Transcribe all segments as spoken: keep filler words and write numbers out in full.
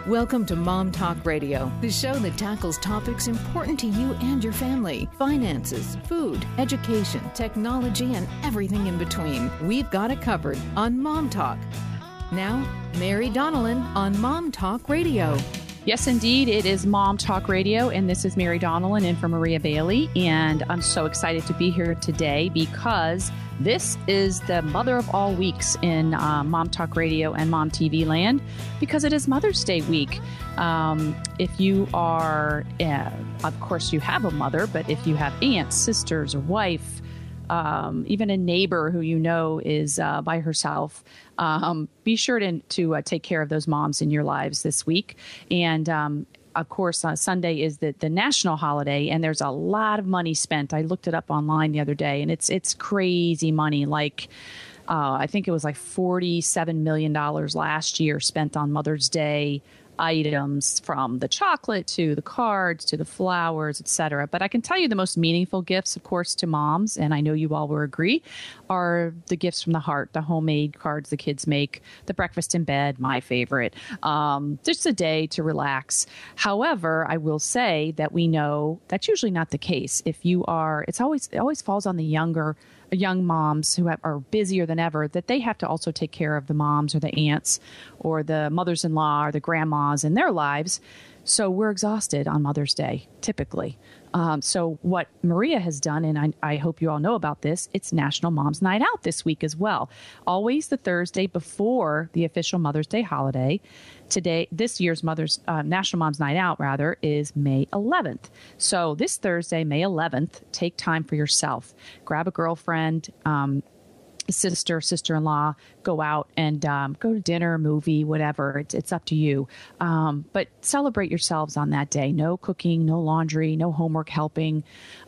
Welcome to Mom Talk Radio, the show that tackles topics important to you and your family. Finances, food, education, technology, and everything in between. We've got it covered on Mom Talk. Now, Mary Donnellan on Mom Talk Radio. Yes, indeed. It is Mom Talk Radio, and this is Mary Donnellan in for Maria Bailey. And I'm so excited to be here today because this is the mother of all weeks in uh, Mom Talk Radio and Mom T V land, because it is Mother's Day week. Um, if you are, uh, of course, you have a mother, but if you have aunts, sisters, or wife, Um, even a neighbor who you know is uh, by herself, um, be sure to, to uh, take care of those moms in your lives this week. And um, of course, uh, Sunday is the, the national holiday, and there's a lot of money spent. I looked it up online the other day, and it's it's crazy money. Like, uh, I think it was like forty-seven million dollars last year spent on Mother's Day items, from the chocolate to the cards to the flowers, et cetera. But I can tell you the most meaningful gifts, of course, to moms, and I know you all will agree, are the gifts from the heart, the homemade cards the kids make, the breakfast in bed, my favorite, um, just a day to relax. However, I will say that we know that's usually not the case. If you are, it's always, it always falls on the younger young moms who have, are busier than ever, that they have to also take care of the moms or the aunts or the mothers-in-law or the grandmas in their lives. So we're exhausted on Mother's Day, typically. Um, so what Maria has done, and I, I hope you all know about this, it's National Mom's Night Out this week as well. Always the Thursday before the official Mother's Day holiday. Today, this year's Mother's uh, National Mom's Night Out, rather, is May eleventh. So this Thursday, May eleventh, take time for yourself. Grab a girlfriend, um, sister, sister-in-law, go out and um, go to dinner, movie, whatever. It's, it's up to you. Um, but celebrate yourselves on that day. No cooking, no laundry, no homework helping.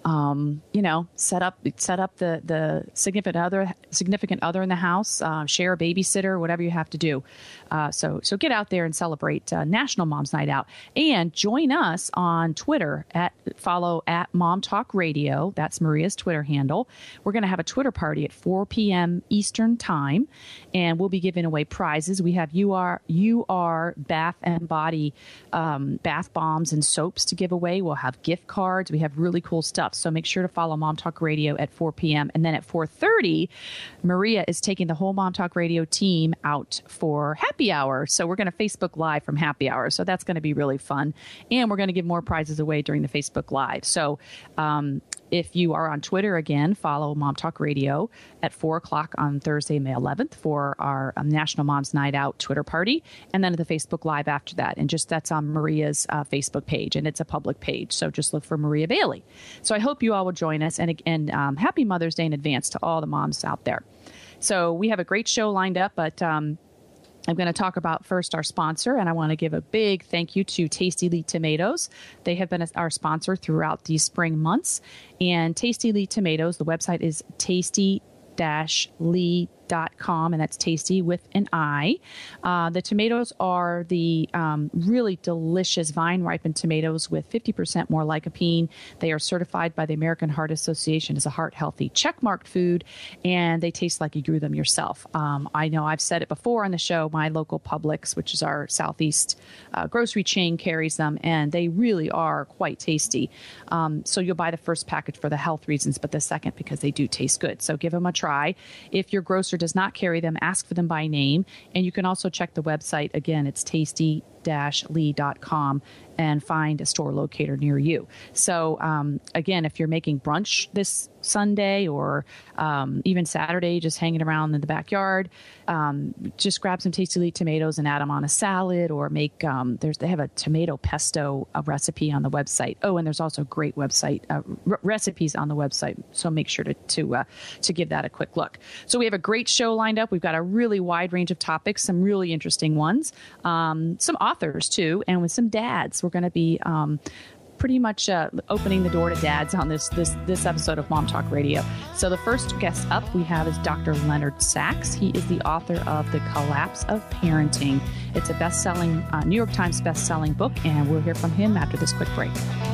Um, you know, set up set up the the significant other significant other in the house. Uh, share a babysitter, whatever you have to do. Uh, so so get out there and celebrate uh, National Mom's Night Out, and join us on Twitter at follow at Mom Talk Radio. That's Maria's Twitter handle. We're going to have a Twitter party at four p.m. Eastern Time, and we'll be giving away prizes. We have U R U R Bath and Body um, bath bombs and soaps to give away. We'll have gift cards. We have really cool stuff. So make sure to follow Mom Talk Radio at four p.m. And then at four thirty, Maria is taking the whole Mom Talk Radio team out for happy hour. So we're going to Facebook Live from happy hour. So that's going to be really fun. And we're going to give more prizes away during the Facebook Live. So um, if you are on Twitter, again, follow Mom Talk Radio at four o'clock on Thursday, May eleventh for our um, National Mom's Night Out Twitter party. And then at the Facebook Live after that. And just that's on Maria's uh, Facebook page. And it's a public page. So just look for Maria Bailey. So I hope you all will join us. And, and um, happy Mother's Day in advance to all the moms out there. So we have a great show lined up, but um, I'm going to talk about first our sponsor, and I want to give a big thank you to Tasty Lee Tomatoes. They have been our sponsor throughout these spring months. And Tasty Lee Tomatoes, the website is tasty dash lee dot com, and that's tasty with an I. Uh, the tomatoes are the um, really delicious vine-ripened tomatoes with fifty percent more lycopene. They are certified by the American Heart Association as a heart-healthy checkmarked food, and they taste like you grew them yourself. Um, I know I've said it before on the show. My local Publix, which is our Southeast uh, grocery chain, carries them, and they really are quite tasty. Um, so you'll buy the first package for the health reasons, but the second because they do taste good. So give them a try. If your grocer does not carry them, ask for them by name. And you can also check the website. Again, it's tasty dash lee dot com and find a store locator near you. So um, again, if you're making brunch this Sunday or um, even Saturday, just hanging around in the backyard, um, just grab some Tasty Lee tomatoes and add them on a salad, or make, um, there's, they have a tomato pesto uh, recipe on the website. Oh, and there's also great website uh, r- recipes on the website. So make sure to, to, uh, to give that a quick look. So we have a great show lined up. We've got a really wide range of topics, some really interesting ones, um, some authors too, and with some dads. We're going to be um, pretty much uh, opening the door to dads on this this this episode of Mom Talk Radio. So the first guest up we have is Doctor Leonard Sax. He is the author of The Collapse of Parenting. It's a best-selling uh, New York Times best-selling book, and we'll hear from him after this quick break.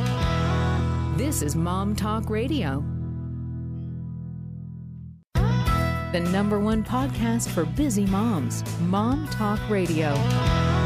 This is Mom Talk Radio, the number one podcast for busy moms. Mom Talk Radio.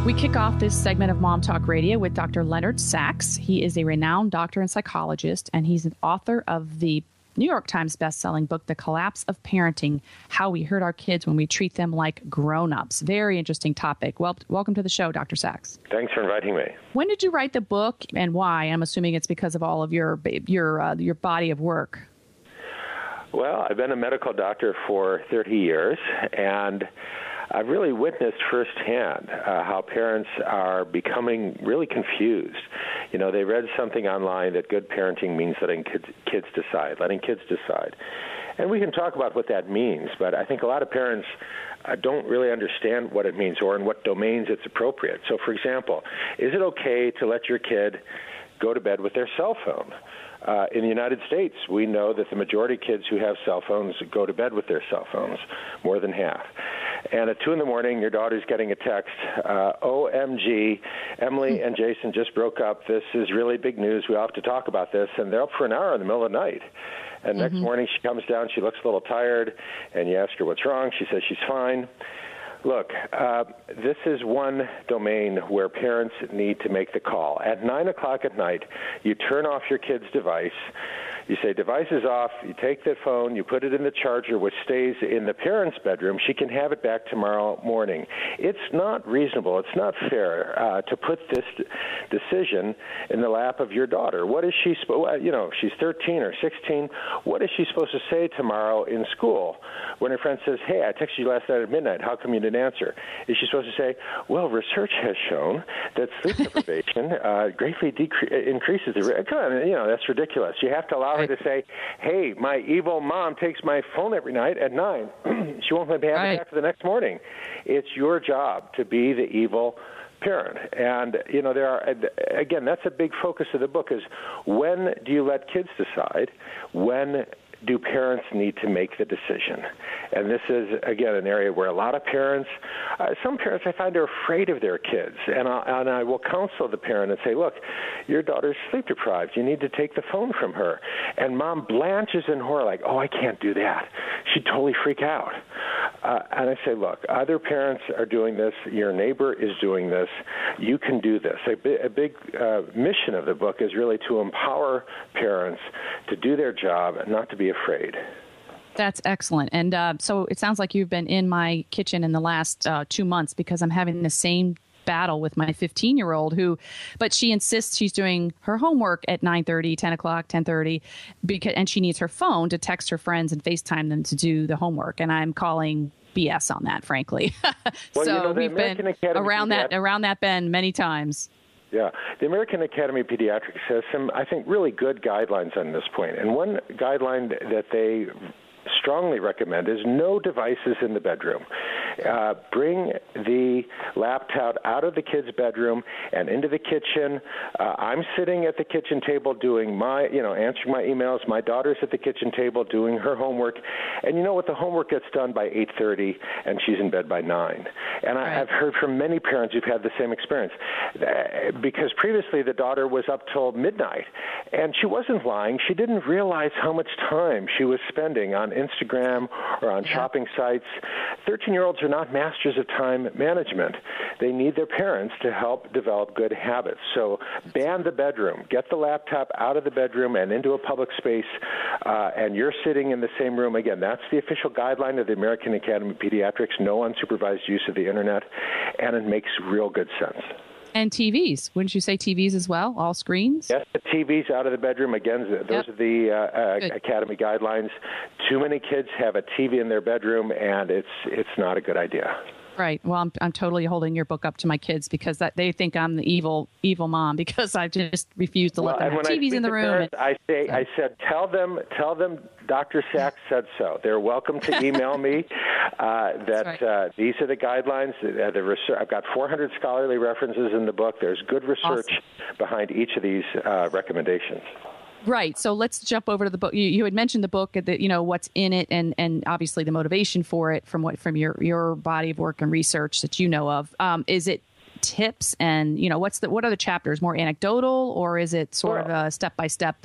We kick off this segment of Mom Talk Radio with Doctor Leonard Sax. He is a renowned doctor and psychologist, and he's an author of the New York Times bestselling book, The Collapse of Parenting, How We Hurt Our Kids When We Treat Them Like Grown-Ups. Very interesting topic. Well, welcome to the show, Doctor Sax. Thanks for inviting me. When did you write the book and why? I'm assuming it's because of all of your your uh, your body of work. Well, I've been a medical doctor for thirty years, and I've really witnessed firsthand uh, how parents are becoming really confused. You know, they read something online that good parenting means letting kids, kids decide, letting kids decide. And we can talk about what that means, but I think a lot of parents uh, don't really understand what it means or in what domains it's appropriate. So, for example, is it okay to let your kid go to bed with their cell phone? Uh, in the United States, we know that the majority of kids who have cell phones go to bed with their cell phones, more than half. And at two in the morning, your daughter's getting a text, uh, O M G, Emily and Jason just broke up. This is really big news. We all have to talk about this. And they're up for an hour in the middle of the night. And mm-hmm. next morning, she comes down. She looks a little tired. And you ask her what's wrong. She says she's fine. Look, uh, this is one domain where parents need to make the call. At nine o'clock at night, you turn off your kid's device. You say, device is off. You take the phone, you put it in the charger, which stays in the parent's bedroom. She can have it back tomorrow morning. It's not reasonable. It's not fair uh, to put this decision in the lap of your daughter. What is she supposed, you know, if she's thirteen or sixteen, what is she supposed to say tomorrow in school when her friend says, hey, I texted you last night at midnight. How come you didn't answer? Is she supposed to say, well, research has shown that sleep deprivation uh, greatly decre- increases the risk? Come on, you know, that's ridiculous. You have to allow her to say, hey, my evil mom takes my phone every night at nine. She won't let me have it back for the next morning. It's your job to be the evil parent. And, you know, there are, again, that's a big focus of the book is when do you let kids decide? When do parents need to make the decision? And this is, again, an area where a lot of parents, uh, some parents I find are afraid of their kids. And, I, and I will counsel the parent and say, look, your daughter's sleep deprived. You need to take the phone from her. And mom blanches in horror like, oh, I can't do that. She'd totally freak out. Uh, and I say, look, other parents are doing this. Your neighbor is doing this. You can do this. A, bi- a big uh, mission of the book is really to empower parents to do their job and not to be afraid. That's excellent. And uh, so it sounds like you've been in my kitchen in the last uh, two months because I'm having the same battle with my fifteen-year-old who, but she insists she's doing her homework at nine thirty, ten o'clock, ten thirty, because, and she needs her phone to text her friends and FaceTime them to do the homework. And I'm calling B S on that, frankly. Well, so you know, we've American been Academy around that, Pediatrics- around that bend many times. Yeah. The American Academy of Pediatrics has some, I think, really good guidelines on this point. And one guideline that they strongly recommend is no devices in the bedroom. Uh, bring the laptop out of the kid's bedroom and into the kitchen. Uh, I'm sitting at the kitchen table doing my, you know, answering my emails. My daughter's at the kitchen table doing her homework. And you know what? The homework gets done by eight thirty, and she's in bed by nine. And right. I, I've heard from many parents who've had the same experience. Uh, because previously the daughter was up till midnight, and she wasn't lying. She didn't realize how much time she was spending on Instagram or on yeah. shopping sites. thirteen-year-olds are not masters of time management. They need their parents to help develop good habits. So ban the bedroom. Get the laptop out of the bedroom and into a public space, uh, and you're sitting in the same room. Again, that's the official guideline of the American Academy of Pediatrics, no unsupervised use of the Internet, and it makes real good sense. And T Vs. Wouldn't you say T Vs as well? All screens? Yes, the T Vs out of the bedroom. Again, those yep. are the uh, uh, Academy guidelines. Too many kids have a T V in their bedroom, and it's it's not a good idea. Right. Well, I'm I'm totally holding your book up to my kids because that they think I'm the evil evil mom because I just refuse to let well, them have T Vs in the room. Parents, I say I said tell them tell them Doctor Sax said so. They're welcome to email me uh, that right. uh, these are the guidelines. Uh, the research, I've got four hundred scholarly references in the book. There's good research awesome. behind each of these uh, recommendations. Right. So let's jump over to the book. You, you had mentioned the book, that you know what's in it, and, and obviously the motivation for it from what from your, your body of work and research that you know of. Um, is it tips and you know what's the what are the chapters? More anecdotal, or is it sort well, of a step by step?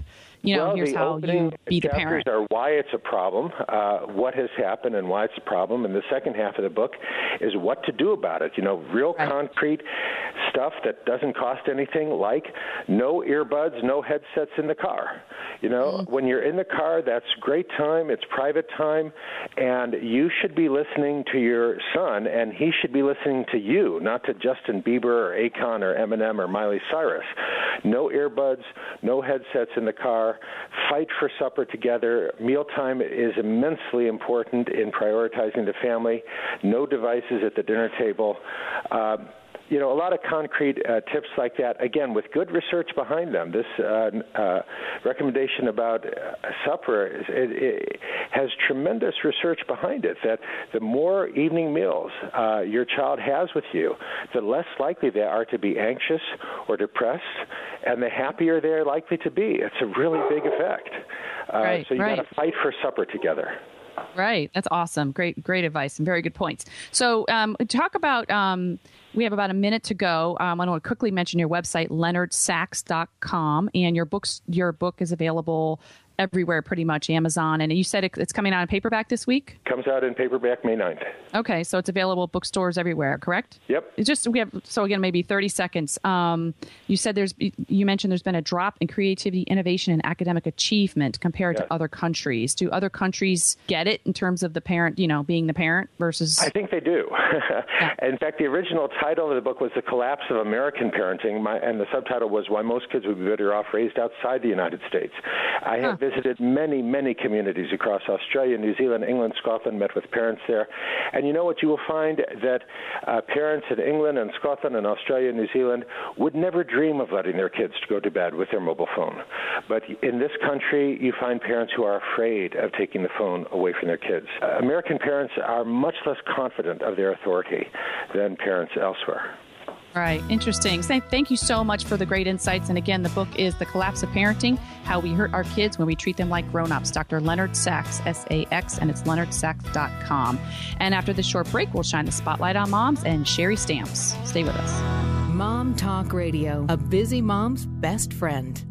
you know, well, here's the how you be the parent. Are why it's a problem, uh, what has happened and why it's a problem. And the second half of the book is what to do about it. You know, real right. concrete stuff that doesn't cost anything, like no earbuds, no headsets in the car. You know, mm-hmm. when you're in the car, that's great time. It's private time. And you should be listening to your son, and he should be listening to you, not to Justin Bieber or Akon or Eminem or Miley Cyrus. No earbuds, no headsets in the car. Fight for supper together. Mealtime is immensely important in prioritizing the family. No devices at the dinner table. Uh, You know, a lot of concrete uh, tips like that, again, with good research behind them. This uh, uh, recommendation about uh, supper is, it, it has tremendous research behind it, that the more evening meals uh, your child has with you, the less likely they are to be anxious or depressed, and the happier they're likely to be. It's a really big effect. Uh, right, so you right. got to fight for supper together. Right. That's awesome. Great, great advice and very good points. So um, talk about, um, we have about a minute to go. Um, I want to quickly mention your website, leonard sachs dot com, and your books, your book is available everywhere, pretty much, Amazon. And you said it, it's coming out in paperback this week? Comes out in paperback May ninth. Okay, so it's available at bookstores everywhere, correct? Yep. It's just, we have, so again, maybe thirty seconds. Um, you said there's, you mentioned there's been a drop in creativity, innovation, and academic achievement compared yes. to other countries. Do other countries get it in terms of the parent, you know, being the parent versus? I think they do. Yeah. In fact, the original title of the book was The Collapse of American Parenting, my, and the subtitle was Why Most Kids Would Be Better Off Raised Outside the United States. I have huh. visited many, many communities across Australia, New Zealand, England, Scotland, met with parents there. And you know what? You will find that uh, parents in England and Scotland and Australia and New Zealand would never dream of letting their kids go to bed with their mobile phone. But in this country, you find parents who are afraid of taking the phone away from their kids. Uh, American parents are much less confident of their authority than parents elsewhere. Right. Interesting. Thank you so much for the great insights. And again, the book is The Collapse of Parenting, How We Hurt Our Kids When We Treat Them Like Grown-Ups. Doctor Leonard Sachs, S A X, and it's leonard sachs dot com. And after this short break, we'll shine the spotlight on moms and Sherry Stamps. Stay with us. Mom Talk Radio, a busy mom's best friend.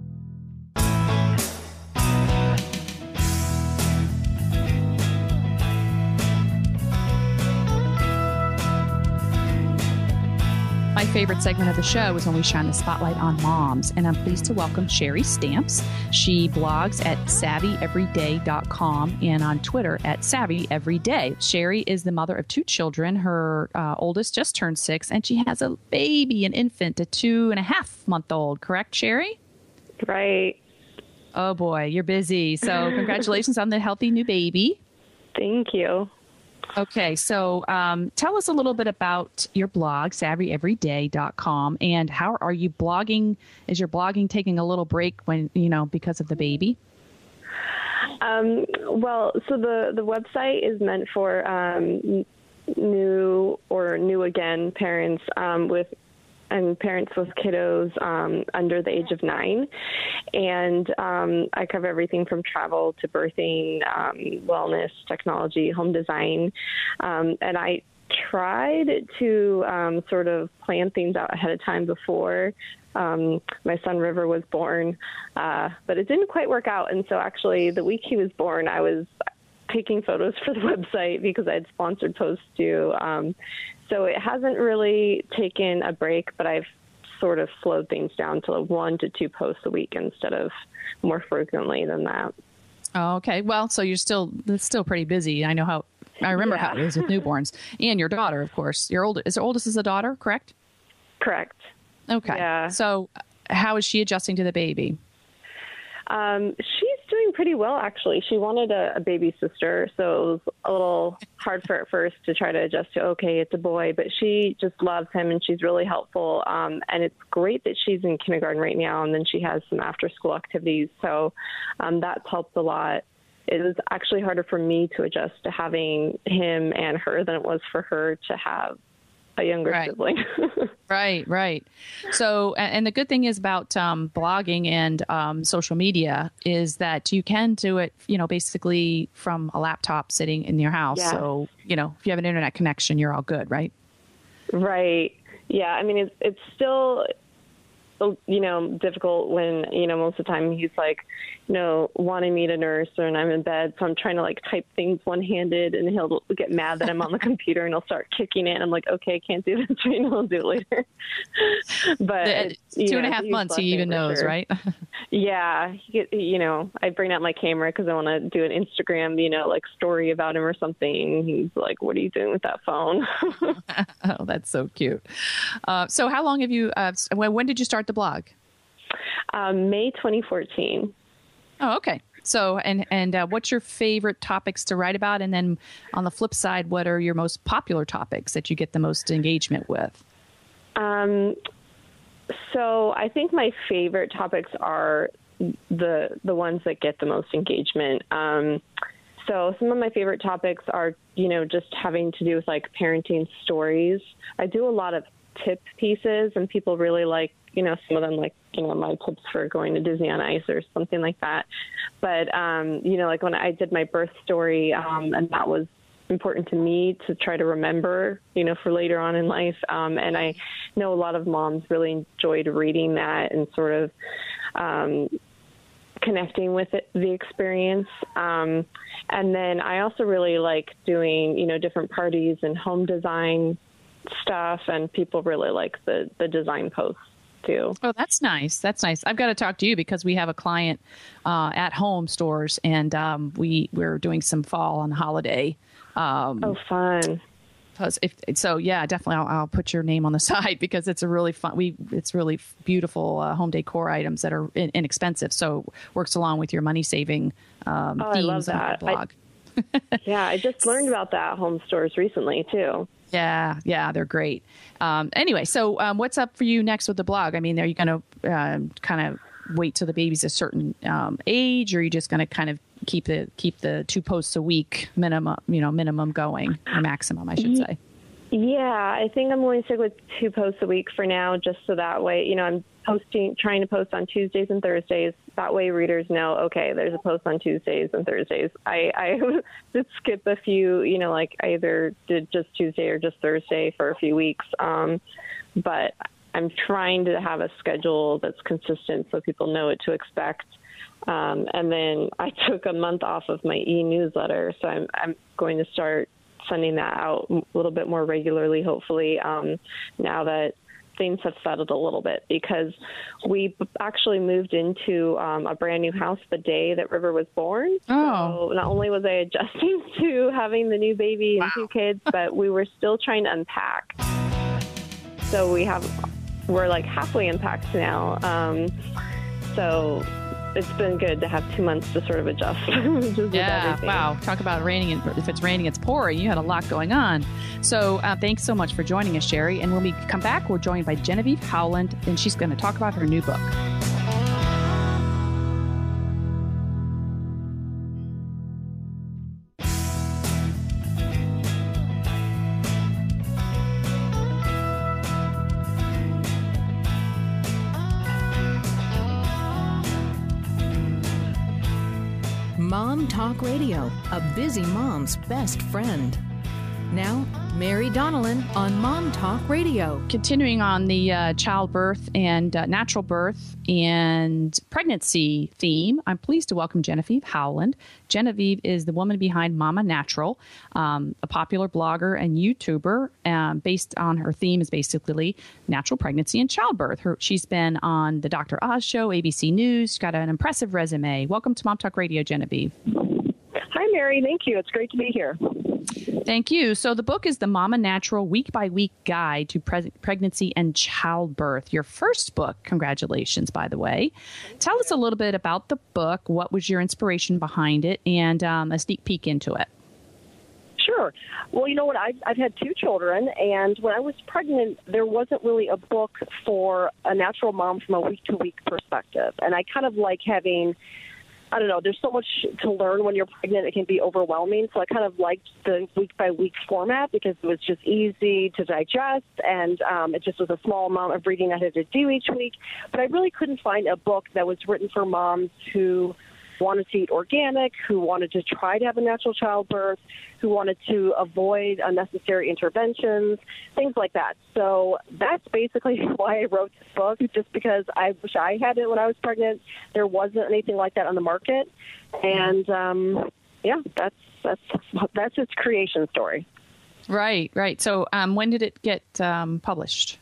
My favorite segment of the show is when we shine the spotlight on moms, and I'm pleased to welcome Sherry Stamps. She blogs at savvy everyday dot com and on Twitter at savvy everyday. Sherry is the mother of two children. Her uh, oldest just turned six, and she has a baby, an infant, a two and a half month old. Correct, Sherry? Right. Oh boy, you're busy. So congratulations on the healthy new baby. Thank you. Okay, so um, tell us a little bit about your blog, savvy everyday dot com, and how are you blogging? Is your blogging taking a little break when, you know, because of the baby? Um, well, so the, the website is meant for um, new or new again parents um, with and parents with kiddos um, under the age of nine. And um, I cover everything from travel to birthing, um, wellness, technology, home design. Um, and I tried to um, sort of plan things out ahead of time before um, my son River was born, uh, but it didn't quite work out. And so actually the week he was born, I was taking photos for the website because I had sponsored posts too. Um, so it hasn't really taken a break, but I've sort of slowed things down to one to two posts a week instead of more frequently than that. Oh, okay. Well, so you're still, it's still pretty busy. I know how, I remember yeah. how it is with newborns and your daughter, of course. Your old, is your oldest is a daughter, correct? Correct. Okay. Yeah. So how is she adjusting to the baby? Um, she's doing pretty well, actually. She wanted a, a baby sister, so it was a little hard for her at first to try to adjust to, okay, it's a boy, but she just loves him and she's really helpful. Um, and it's great that she's in kindergarten right now, and then she has some after-school activities, so um, that's helped a lot. It was actually harder for me to adjust to having him and her than it was for her to have a younger right. sibling. Right, right. So, and the good thing is about um, blogging and um, social media is that you can do it, you know, basically from a laptop sitting in your house. Yeah. So, you know, if you have an internet connection, you're all good, right? Right. Yeah. I mean, it's, it's still, you know, difficult when, you know, most of the time he's like, you know, wanting me to nurse and I'm in bed. So I'm trying to like type things one-handed and he'll get mad that I'm on the computer and he'll start kicking it. And I'm like, okay, can't do this right now. I'll do it later. But the, two know, and a half months, he even knows, sure. right? Yeah. He get, you know, I bring out my camera because I want to do an Instagram, you know, like story about him or something. He's like, what are you doing with that phone? Oh, that's so cute. Uh, so how long have you, uh, when, when did you start the blog? Um, May twenty fourteen. Oh, okay. So, and, and uh, what's your favorite topics to write about? And then on the flip side, what are your most popular topics that you get the most engagement with? Um, so I think my favorite topics are the, the ones that get the most engagement. Um, So some of my favorite topics are, you know, just having to do with like parenting stories. I do a lot of tip pieces and people really like, you know, some of them like, you know, my tips for going to Disney on Ice or something like that. But, um, you know, like when I did my birth story, um, and that was important to me to try to remember, you know, for later on in life. Um, and I know a lot of moms really enjoyed reading that and sort of, um, connecting with it, the experience. Um, and then I also really like doing, you know, different parties and home design stuff. And people really like the, the design posts too. Oh, that's nice. That's nice. I've got to talk to you because we have a client uh, at home stores and um, we, we're doing some fall on holiday. Um, oh, fun. If, so yeah, definitely I'll, I'll put your name on the side because it's a really fun, we, it's really beautiful uh, home decor items that are in, inexpensive. So works along with your money saving um, oh, themes I love that. on your blog. I, yeah, I just learned about that at home stores recently too. Yeah, yeah, they're great. Um, anyway, so um, what's up for you next with the blog? I mean, are you going to uh, kind of wait till the baby's a certain um, age, or are you just going to kind of keep the keep the two posts a week minimum, you know, minimum going, or maximum, I should say? Yeah, I think I'm going to stick with two posts a week for now, just so that way, you know, I'm posting, trying to post on Tuesdays and Thursdays. That way readers know, okay, there's a post on Tuesdays and Thursdays. I, I did skip a few, you know, like I either did just Tuesday or just Thursday for a few weeks. Um, but I'm trying to have a schedule that's consistent so people know what to expect. Um, and then I took a month off of my e-newsletter, so I'm, I'm going to start sending that out a little bit more regularly, hopefully, um, now that things have settled a little bit, because we actually moved into um, a brand new house the day that River was born. Oh. So not only was I adjusting to having the new baby and wow. two kids, but we were still trying to unpack. So we have, we're like halfway unpacked now. Um, so it's been good to have two months to sort of adjust. Yeah, wow. Talk about raining. And if it's raining, it's pouring. You had a lot going on. So uh, thanks so much for joining us, Sherry. And when we come back, we're joined by Genevieve Howland, and she's going to talk about her new book. Mom Talk Radio, a busy mom's best friend. Now, Mary Donnellan on Mom Talk Radio. Continuing on the uh, childbirth and uh, natural birth and pregnancy theme, I'm pleased to welcome Genevieve Howland. Genevieve is the woman behind Mama Natural, um, a popular blogger and YouTuber. Um, based on her theme is basically natural pregnancy and childbirth. Her, she's been on the Doctor Oz Show, A B C News. She's got an impressive resume. Welcome to Mom Talk Radio, Genevieve. Hi, Mary. Thank you. It's great to be here. Thank you. So the book is the Mama Natural Week-by-Week Guide to Pre- Pregnancy and Childbirth. Your first book. Congratulations, by the way. Tell us a little bit about the book. What was your inspiration behind it? And um, a sneak peek into it. Sure. Well, you know what? I've, I've had two children, and when I was pregnant, there wasn't really a book for a natural mom from a week-to-week perspective. And I kind of like having... I don't know, there's so much to learn when you're pregnant. It can be overwhelming. So I kind of liked the week-by-week format because it was just easy to digest, and um, it just was a small amount of reading I had to do each week. But I really couldn't find a book that was written for moms who wanted to eat organic, who wanted to try to have a natural childbirth, who wanted to avoid unnecessary interventions, things like that. So that's basically why I wrote this book, just because I wish I had it when I was pregnant. There wasn't anything like that on the market. And, um, yeah, that's, that's, that's its creation story. Right, right. So um, when did it get um, published?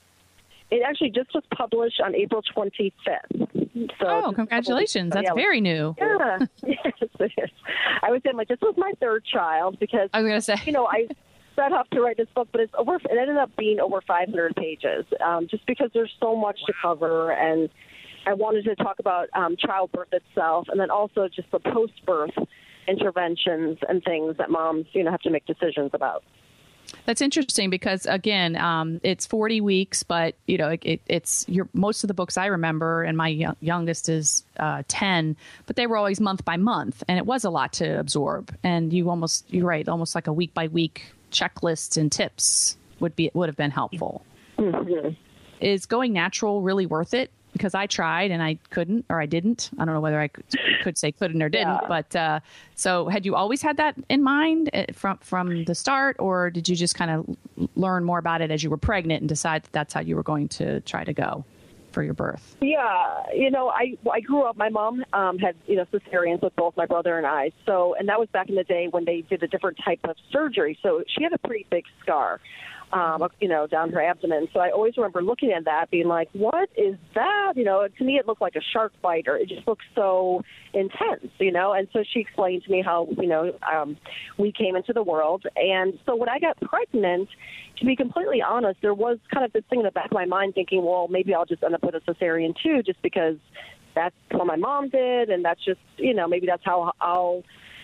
It actually just was published on April twenty-fifth. So oh, congratulations. That's yeah, very new. Yeah, yes, it is. I would say like, this was my third child because, I was going to say, you know, I set off to write this book, but it's over, it ended up being over five hundred pages um, just because there's so much to cover. And I wanted to talk about um, childbirth itself and then also just the post-birth interventions and things that moms, you know, have to make decisions about. That's interesting because, again, um, it's forty weeks, but, you know, it, it, it's your, most of the books I remember, and my young, youngest is uh, ten, but they were always month by month, and it was a lot to absorb. And you almost, you're right, almost like a week by week checklist and tips would be would have been helpful. Mm-hmm. Is going natural really worth it? Because I tried and I couldn't, or I didn't. I don't know whether I could, could say couldn't or didn't. Yeah. But uh, so had you always had that in mind from from the start, or did you just kind of learn more about it as you were pregnant and decide that that's how you were going to try to go for your birth? Yeah, you know, I I grew up. My mom um, had you know cesareans with both my brother and I. So, and that was back in the day when they did a different type of surgery. So she had a pretty big scar. Um, you know, down her abdomen. So I always remember looking at that, being like, what is that? You know, to me, it looked like a shark bite, or it just looked so intense, you know? And so she explained to me how, you know, um, we came into the world. And so when I got pregnant, to be completely honest, there was kind of this thing in the back of my mind thinking, well, maybe I'll just end up with a cesarean too, just because that's what my mom did. And that's just, you know, maybe that's how I'll,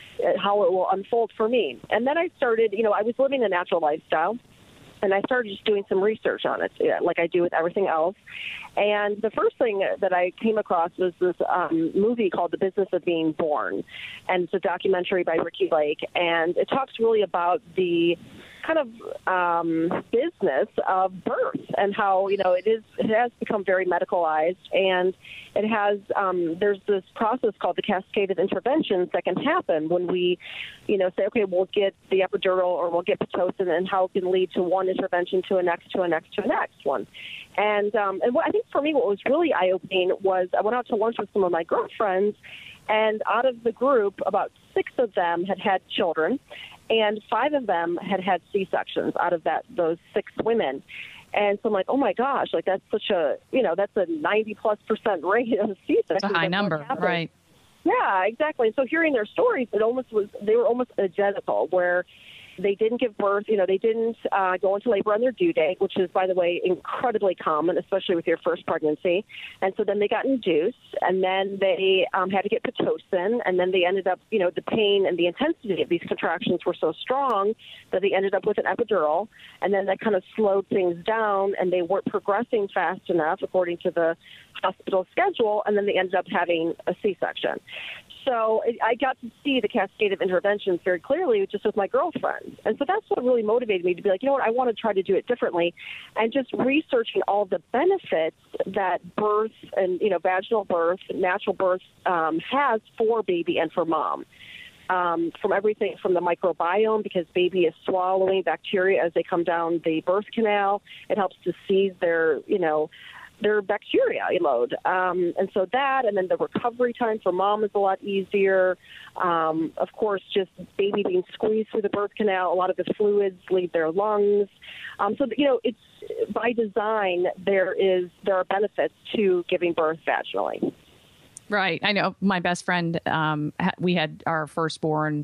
how it will unfold for me. And then I started, you know, I was living a natural lifestyle. And I started just doing some research on it, like I do with everything else. And the first thing that I came across was this um, movie called The Business of Being Born. And it's a documentary by Ricky Lake. And it talks really about the kind of um, business of birth and how, you know, it is, it has become very medicalized. And it has, um, there's this process called the cascade of interventions that can happen when we, you know, say, okay, we'll get the epidural or we'll get Pitocin, and how it can lead to one intervention to a next, to a next, to a next one. And, um, and what I think for me, what was really eye-opening was I went out to lunch with some of my girlfriends, and out of the group, about six of them had had children, and five of them had had C-sections out of that those six women. And so I'm like, oh, my gosh, like that's such a, you know, that's a ninety plus percent rate of C-sections. That's a high number, right? Yeah, exactly. So hearing their stories, it almost was, they were almost identical, where they didn't give birth, you know, they didn't uh, go into labor on their due date, which is, by the way, incredibly common, especially with your first pregnancy. And so then they got induced, and then they um, had to get Pitocin, and then they ended up, you know, the pain and the intensity of these contractions were so strong that they ended up with an epidural, and then that kind of slowed things down, and they weren't progressing fast enough according to the hospital schedule, and then they ended up having a C-section. So I got to see the cascade of interventions very clearly just with my girlfriends. And so that's what really motivated me to be like, you know what, I want to try to do it differently. And just researching all the benefits that birth and, you know, vaginal birth, natural birth um, has for baby and for mom. Um, from everything from the microbiome, because baby is swallowing bacteria as they come down the birth canal. It helps to seize their, you know, their bacteria load. Um, and so that, and then the recovery time for mom is a lot easier. Um, of course, just baby being squeezed through the birth canal, a lot of the fluids leave their lungs. Um, so, you know, it's by design, there is, there are benefits to giving birth vaginally. Right. I know my best friend, um, we had our firstborn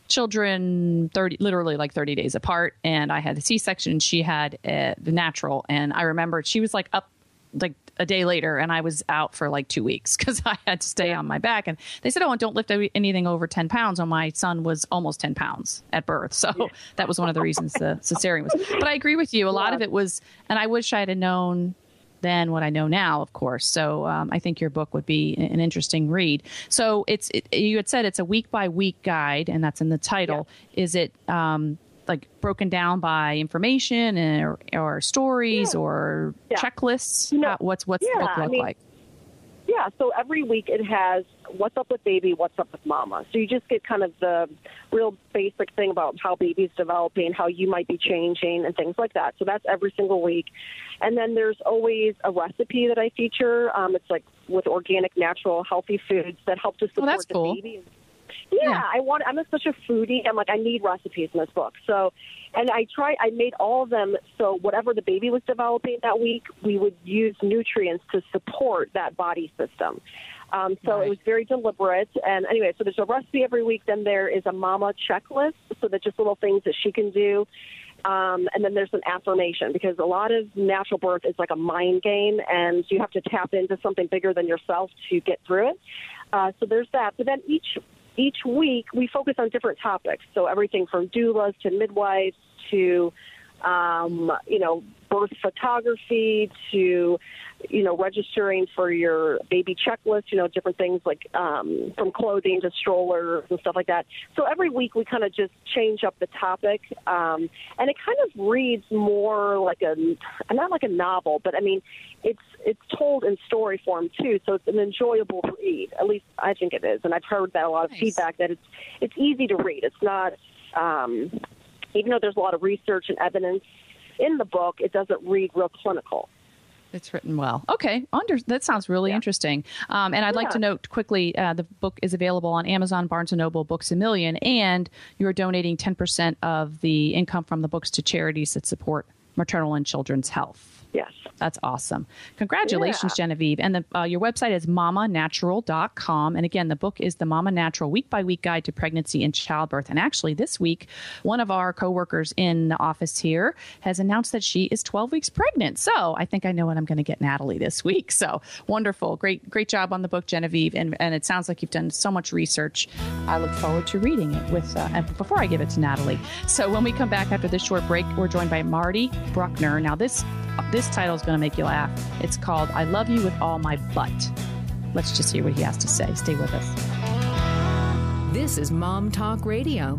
children thirty, literally like thirty days apart. And I had a C-section. She had a, the natural. And I remember she was like up like a day later, and I was out for like two weeks because I had to stay on my back. And they said, oh, don't lift anything over ten pounds. And my son was almost ten pounds at birth. So yeah. That was one of the reasons the cesarean was. But I agree with you. A lot yeah. of it was, and I wish I had known then what I know now, of course. So um, I think your book would be an interesting read. So it's, it, you had said it's a week by week guide, and that's in the title. Yeah. Is it, um, like broken down by information or, or stories yeah. or yeah. checklists? No. How, what's what's yeah, the book look I mean, like? Yeah, Yeah, so every week it has what's up with baby, what's up with mama. So you just get kind of the real basic thing about how baby's developing, how you might be changing, and things like that. So that's every single week. And then there's always a recipe that I feature. Um, it's like with organic, natural, healthy foods that help to support oh, that's the cool. baby. Yeah, yeah, I want. I'm a, such a foodie. I'm like, I need recipes in this book. So, and I try. I made all of them. So whatever the baby was developing that week, we would use nutrients to support that body system. Um, so right. It was very deliberate. And anyway, so there's a recipe every week. Then there is a mama checklist, so that just little things that she can do. Um, and then there's an affirmation, because a lot of natural birth is like a mind game, and you have to tap into something bigger than yourself to get through it. Uh, so there's that. But then each Each week, we focus on different topics. So everything from doulas to midwives to, um, you know, birth photography to, you know, registering for your baby checklist, you know, different things like um, from clothing to strollers and stuff like that. So every week we kind of just change up the topic. Um, and it kind of reads more like a, not like a novel, but I mean, it's it's told in story form too, so it's an enjoyable read. At least I think it is, and I've heard that a lot of nice. feedback that it's it's easy to read. It's not, um, even though there's a lot of research and evidence in the book, it doesn't read real clinical. It's written well. Okay, under, that sounds really yeah. interesting. Um, and I'd yeah. like to note quickly, uh, the book is available on Amazon, Barnes and Noble, Books A Million, and you're donating ten percent of the income from the books to charities that support maternal and children's health. Yes. That's awesome. Congratulations, yeah. Genevieve. And the, uh, your website is mama natural dot com. And again, the book is the Mama Natural Week by Week Guide to Pregnancy and Childbirth. And actually this week, one of our coworkers in the office here has announced that she is twelve weeks pregnant. So I think I know what I'm going to get Natalie this week. So wonderful. Great, great job on the book, Genevieve. And, and it sounds like you've done so much research. I look forward to reading it with, uh, and before I give it to Natalie. So when we come back after this short break, we're joined by Marty Bruckner. Now this, this title is going to make you laugh. It's called I Love You With All My Butt. Let's just hear what he has to say. Stay with us. This is Mom Talk Radio,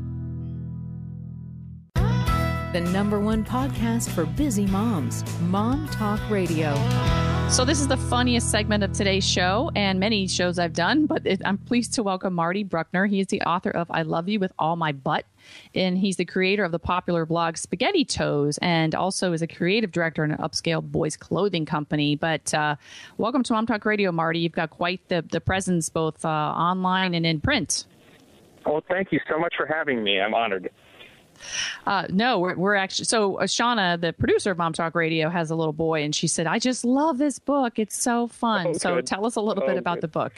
the number one podcast for busy moms. Mom Talk Radio. So this is the funniest segment of today's show and many shows I've done, but it, I'm pleased to welcome Marty Bruckner. He is the author of I Love You With All My Butt, and he's the creator of the popular blog Spaghetti Toes, and also is a creative director in an upscale boys clothing company. But uh, welcome to Mom Talk Radio, Marty. You've got quite the, the presence both uh, online and in print. Well, thank you so much for having me. I'm honored. Uh, no, we're, we're actually, so uh, Shauna, the producer of Mom Talk Radio, has a little boy, and she said, I just love this book. It's so fun. Oh, so good. Tell us a little oh, bit about good. the book.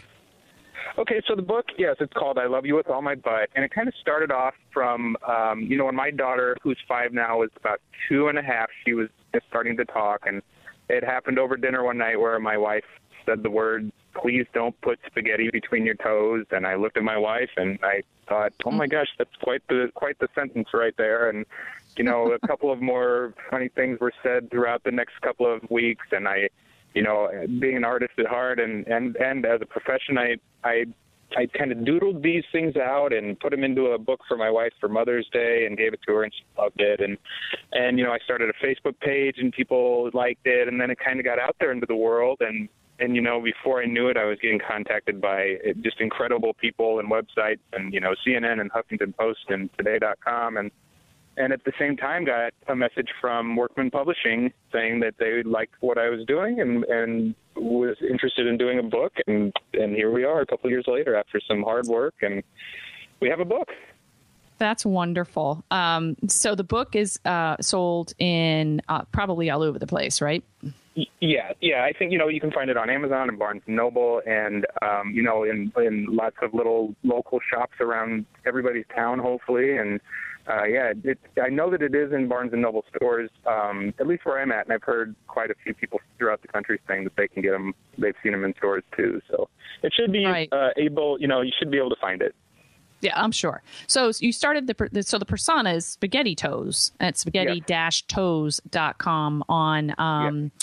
Okay, so the book, yes, it's called I Love You With All My Butt, and it kind of started off from, um, you know, when my daughter, who's five now, was about two and a half, she was just starting to talk, and it happened over dinner one night where my wife said the word, please don't put spaghetti between your toes, and I looked at my wife, and I thought, oh my gosh, that's quite the quite the sentence right there, and, you know, a couple of more funny things were said throughout the next couple of weeks, and I, you know, being an artist at heart and, and, and as a profession, I, I I kind of doodled these things out and put them into a book for my wife for Mother's Day and gave it to her, and she loved it. And, and you know, I started a Facebook page, and people liked it, and then it kind of got out there into the world. And, and you know, before I knew it, I was getting contacted by just incredible people and websites and, you know, C N N and Huffington Post and Today dot com. And And at the same time, got a message from Workman Publishing saying that they liked what I was doing and, and was interested in doing a book. And, and here we are a couple of years later after some hard work, and we have a book. That's wonderful. Um, so the book is uh, sold in uh, probably all over the place, right? Yeah, yeah. I think, you know, you can find it on Amazon and Barnes and Noble and, um, you know, in, in lots of little local shops around everybody's town, hopefully. And, Uh, yeah, it, I know that it is in Barnes and Noble stores, um, at least where I'm at, and I've heard quite a few people throughout the country saying that they can get them. They've seen them in stores too, so it should be right. uh, able. You know, you should be able to find it. Yeah, I'm sure. So you started the so the persona is Spaghetti Toes at spaghetti dash toes dot com on. Um, yeah.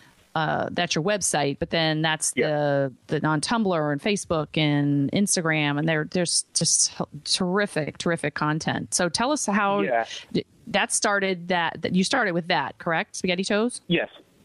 Uh, that's your website, but then that's yeah. the the on Tumblr and Facebook and Instagram, and there there's just terrific, terrific content. So tell us how yeah. that started. That that you started with that, correct? Spaghetti Toes. Yes,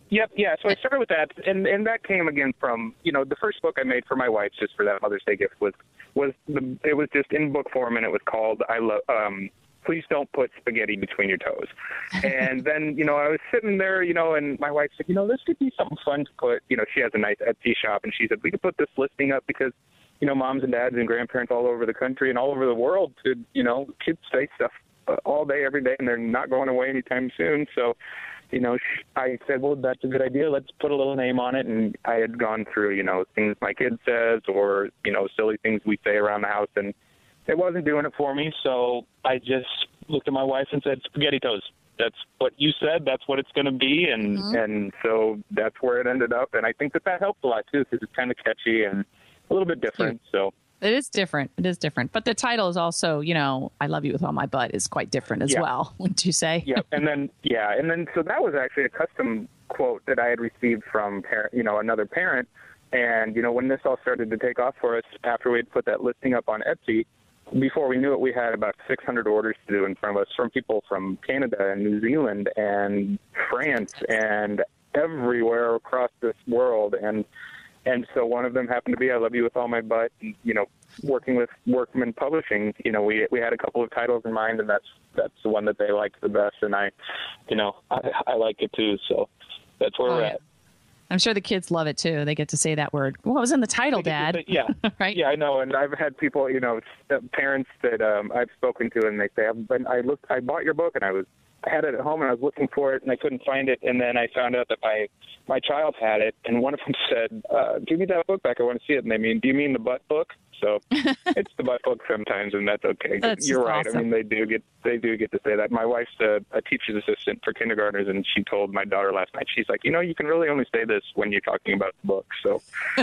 Yep, yeah. So I started with that, and and that came again from, you know, the first book I made for my wife just for that Mother's Day gift was was the it was just in book form, and it was called I love um Please Don't Put Spaghetti Between Your Toes. And then, you know, I was sitting there, you know, and my wife said, you know, this could be something fun to put. You know, she has a nice Etsy shop, and she said we could put this listing up because, you know, moms and dads and grandparents all over the country and all over the world could, you know, kids say stuff all day, every day, and they're not going away anytime soon. So, you know, I said, well, that's a good idea. Let's put a little name on it. And I had gone through, you know, things my kid says or, you know, silly things we say around the house, and it wasn't doing it for me. So I just looked at my wife and said, Spaghetti Toes. That's what you said. That's what it's going to be. And, mm-hmm. and so that's where it ended up. And I think that that helped a lot, too, because it's kind of catchy and a little bit different. So it is different. It is different. But the title is also, you know, I Love You With All My Butt is quite different as yeah. well, wouldn't you say? Yeah. And then, yeah. And then, so that was actually a custom quote that I had received from, parent, you know, another parent. And, you know, when this all started to take off for us after we had put that listing up on Etsy, before we knew it, we had about six hundred orders to do in front of us from people from Canada and New Zealand and France and everywhere across this world. And And so one of them happened to be I Love You With All My Butt. And, you know, working with Workman Publishing, you know, we we had a couple of titles in mind, and that's that's the one that they liked the best. And I, you know, I, I like it too. So that's where oh, we're yeah. at. I'm sure the kids love it too. They get to say that word. What was in the title, Dad? Say, yeah. Right? Yeah, I know. And I've had people, you know, parents that um, I've spoken to, and they say, I've been, I looked, I bought your book, and I was, I had it at home, and I was looking for it, and I couldn't find it. And then I found out that my my child had it, and one of them said, uh, "Give me that book back. I want to see it." And they mean, "Do you mean the butt book?" So it's the butt book sometimes, and that's okay. That's You're right. awesome. I mean, they do get they do get to say that. My wife's a, a teacher's assistant for kindergartners, and she told my daughter last night. She's like, you know, you can really only say this when you're talking about the book. So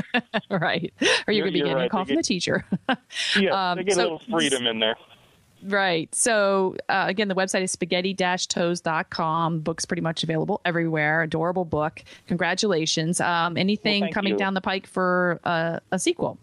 right, or you're, you're going to be getting right. a call they from get, the teacher. yeah, um, they get so, a little freedom in there. Right. So, uh, again, the website is spaghetti dash toes dot com. Book's pretty much available everywhere. Adorable book. Congratulations. Um, anything well, coming you. down the pike for uh, a sequel?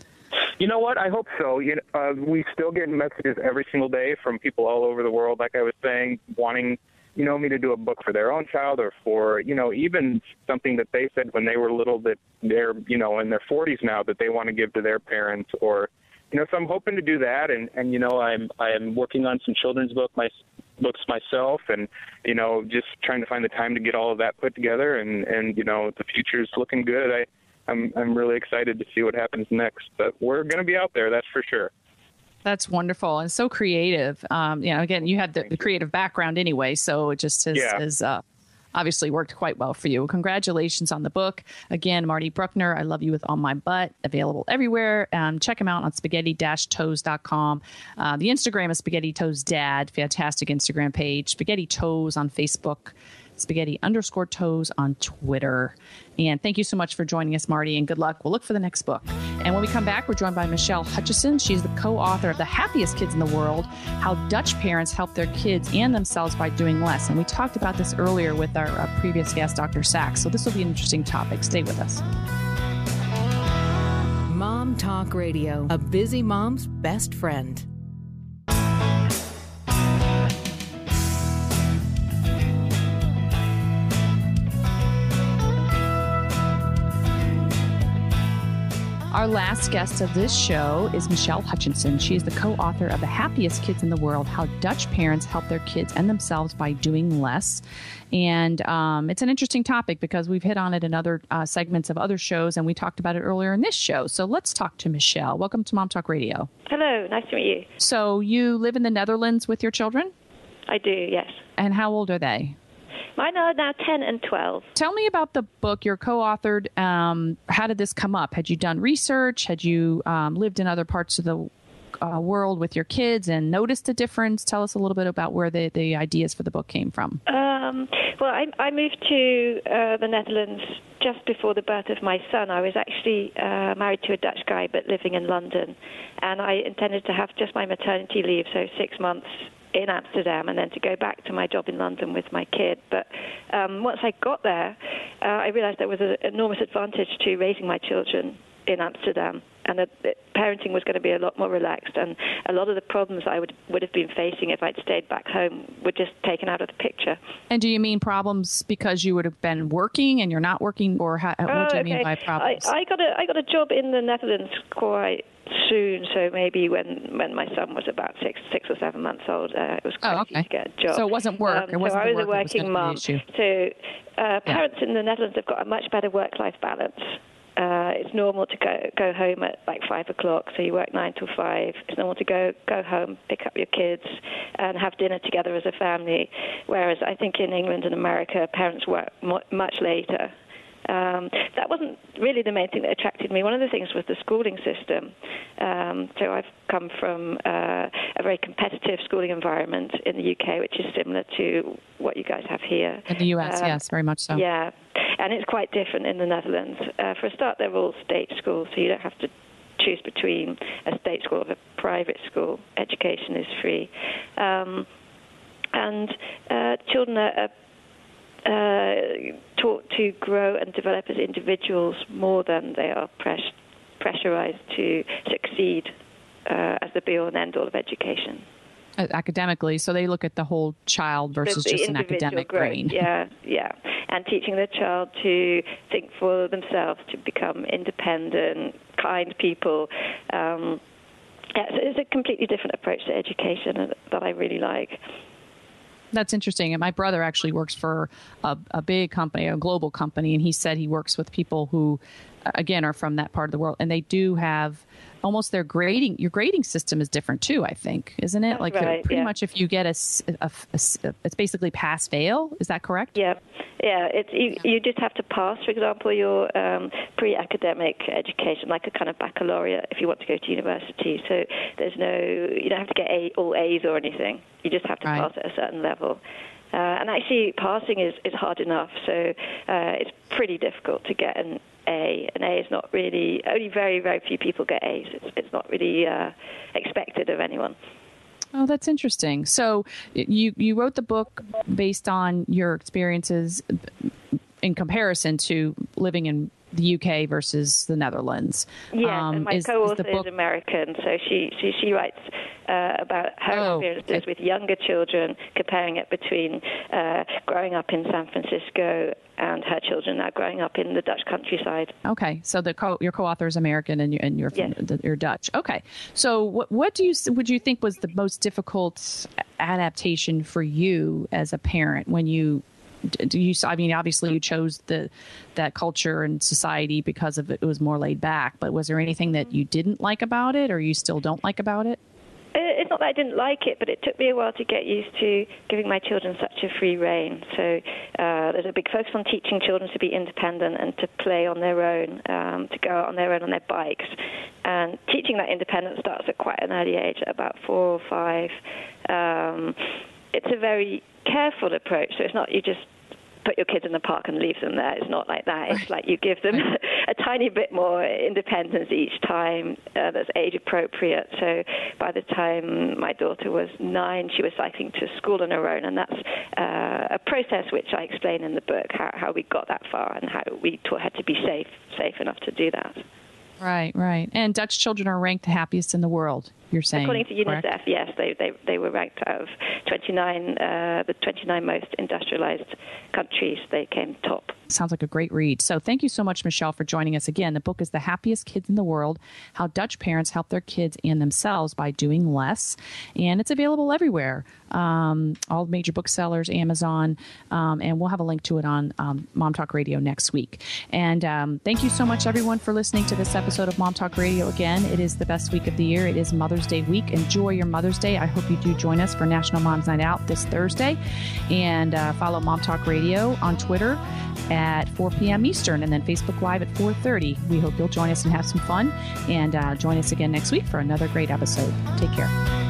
You know what? I hope so. You know, uh, we still get messages every single day from people all over the world, like I was saying, wanting, you know, me to do a book for their own child or for, you know, even something that they said when they were little that they're, you know, in their forties now that they want to give to their parents or, you know, so I'm hoping to do that, and, and you know, I'm I'm working on some children's book my books myself, and you know, just trying to find the time to get all of that put together, and, and you know, the future's looking good. I I'm I'm really excited to see what happens next, but we're going to be out there, that's for sure. That's wonderful and so creative. Um, you know, again, you have the, the creative background anyway, so it just has, yeah. has uh, obviously worked quite well for you. Congratulations on the book. Again, Marty Bruckner, I Love You With All My Butt, available everywhere. Um, check him out on spaghetti dash toes dot com. Uh, the Instagram is Spaghetti Toes Dad, fantastic Instagram page. Spaghetti Toes on Facebook. Spaghetti underscore toes on Twitter. And thank you so much for joining us, Marty, and good luck. We'll look for the next book. And when we come back, we're joined by Michelle Hutchison. She's the co-author of The Happiest Kids in the World, How Dutch Parents Help Their Kids and Themselves by Doing Less. And we talked about this earlier with our uh, previous guest, Doctor Sachs. So this will be an interesting topic. Stay with us. Mom Talk Radio, a busy mom's best friend. Our last guest of this show is Michelle Hutchison. She is the co-author of The Happiest Kids in the World, How Dutch Parents Help Their Kids and Themselves by Doing Less. And um, it's an interesting topic because we've hit on it in other uh, segments of other shows, and we talked about it earlier in this show. So let's talk to Michelle. Welcome to Mom Talk Radio. Hello, nice to meet you. So you live in the Netherlands with your children? I do, yes. And how old are they? Mine are now ten and twelve. Tell me about the book you're co-authored. Um, how did this come up? Had you done research? Had you um, lived in other parts of the uh, world with your kids and noticed a difference? Tell us a little bit about where the, the ideas for the book came from. Um, well, I, I moved to uh, the Netherlands just before the birth of my son. I was actually uh, married to a Dutch guy but living in London, and I intended to have just my maternity leave, so six months in Amsterdam, and then to go back to my job in London with my kid. But um, once I got there, uh, I realized there was an enormous advantage to raising my children in Amsterdam, and that that parenting was going to be a lot more relaxed, and a lot of the problems I would would have been facing if I'd stayed back home were just taken out of the picture. And do you mean problems because you would have been working and you're not working, or how, what oh, do you okay. mean by problems? I, I got a I got a job in the Netherlands quite soon, so maybe when, when my son was about six six or seven months old, uh, it was quite oh, okay. easy to get a job. So it wasn't work. Um, it wasn't so I was the a work working mom. So uh, parents yeah. in the Netherlands have got a much better work-life balance. Uh, it's normal to go go home at like five o'clock, so you work nine till five. It's normal to go go home, pick up your kids, and have dinner together as a family. Whereas I think in England and America, parents work mo- much later. Um, that wasn't really the main thing that attracted me. One of the things was the schooling system. Um, so I've come from uh, a very competitive schooling environment in the U K, which is similar to what you guys have here. In the U S, um, yes, very much so. Yeah, and it's quite different in the Netherlands. Uh, for a start, they're all state schools, so you don't have to choose between a state school or a private school. Education is free. Um, and uh, children are Uh, taught to grow and develop as individuals more than they are press- pressurized to succeed uh, as the be-all and end-all of education. Uh, academically, so they look at the whole child versus the, the just an academic growth. brain. Yeah, yeah. And teaching the child to think for themselves, to become independent, kind people. Um, yeah, so it's a completely different approach to education that I really like. That's interesting. And my brother actually works for a, a big company, a global company, and he said he works with people who, again, are from that part of the world, and they do have almost their grading. Your grading system is different too, I think, isn't it? That's like right, pretty yeah. much, if you get a, a, a, a, it's basically pass fail. Is that correct? Yeah, yeah. It's you. You just have to pass, for example, your um, pre-academic education, like a kind of baccalaureate, if you want to go to university. So there's no, you don't have to get a, all A's or anything. You just have to right. pass at a certain level. Uh, and actually, passing is, is hard enough. So uh, it's pretty difficult to get an A. An A is not really, only very, very few people get A's. It's, it's not really uh, expected of anyone. Oh, that's interesting. So you, you wrote the book based on your experiences in comparison to living in the U K versus the Netherlands. Yes, um, and my is, co-author is, book... is American, so she she, she writes uh, about her oh, experiences okay. with younger children, comparing it between uh, growing up in San Francisco and her children now growing up in the Dutch countryside. Okay, so the co- your co-author is American and, you, and you're, yes. the, you're Dutch. Okay, so what, what do you would you think was the most difficult adaptation for you as a parent when you do you? I mean, obviously you chose the that culture and society because of it, it was more laid back. But was there anything that you didn't like about it, or you still don't like about it? It's not that I didn't like it, but it took me a while to get used to giving my children such a free rein. So uh, there's a big focus on teaching children to be independent and to play on their own, um, to go out on their own on their bikes. And teaching that independence starts at quite an early age, at about four or five. Um, it's a very careful approach, so it's not you just put your kids in the park and leave them there. It's not like that. It's like you give them a tiny bit more independence each time uh, that's age appropriate. So by the time my daughter was nine, she was cycling to school on her own, and that's uh, a process which I explain in the book, how, how we got that far and how we taught her to be safe, safe enough to do that. Right, right. And Dutch children are ranked the happiest in the world, you're saying. According to UNICEF, correct? yes, they, they they were ranked out of twenty-nine, uh, the twenty-nine most industrialized countries. They came top. Sounds like a great read. So thank you so much, Michelle, for joining us again. The book is The Happiest Kids in the World, How Dutch Parents Help Their Kids and Themselves by Doing Less. And it's available everywhere. Um, all major booksellers, Amazon, um, and we'll have a link to it on um, Mom Talk Radio next week. And um, thank you so much, everyone, for listening to this episode of Mom Talk Radio. Again, it is the best week of the year. It is Mother's Day week. Enjoy your Mother's Day. I hope you do join us for National Mom's Night Out this Thursday. And uh, follow Mom Talk Radio on Twitter at four p.m. Eastern, and then Facebook Live at four thirty. We hope you'll join us and have some fun. And uh, join us again next week for another great episode. Take care.